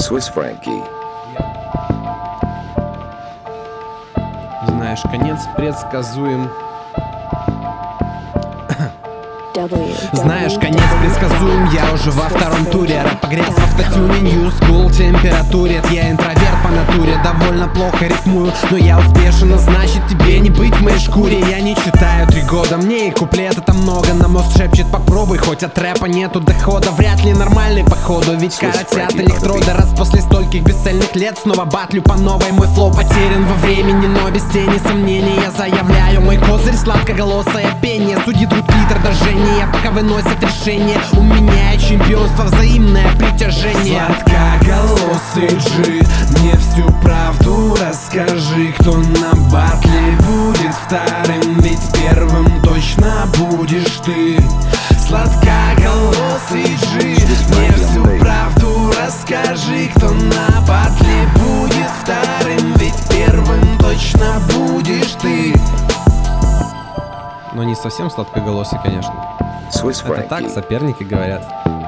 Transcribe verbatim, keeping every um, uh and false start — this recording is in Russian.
Swiss Frankie. Знаешь, конец предсказуем. Знаешь, конец предсказуем, я уже во втором туре. Рэп погряз в автотюне, new school температуре. Я интроверт по натуре, довольно плохо рифмую, но я успешен, а значит тебе не быть в моей шкуре. Я не читаю три года, мне и куплет это много. На мозг шепчет попробуй, хоть от рэпа нету дохода. Вряд ли нормальный походу, ведь коротят электроды. Раз после стольких бесцельных лет снова батлю по новой. Мой флоу потерян во времени, но без тени сомнений я заявляю мой козырь, сладкоголосое пение. Судьи друг литр дождения, пока выносят решение. У меня чемпионство, взаимное притяжение. Сладкоголосый G, мне всю правду расскажи. Кто на батле будет вторым, ведь первым точно будешь ты. Сладкоголосый G, мне всю правду расскажи. Кто на батле будет вторым, ведь первым точно будешь ты. Но не совсем сладкоголосый, конечно. Swiss Это так Frankie. соперники говорят.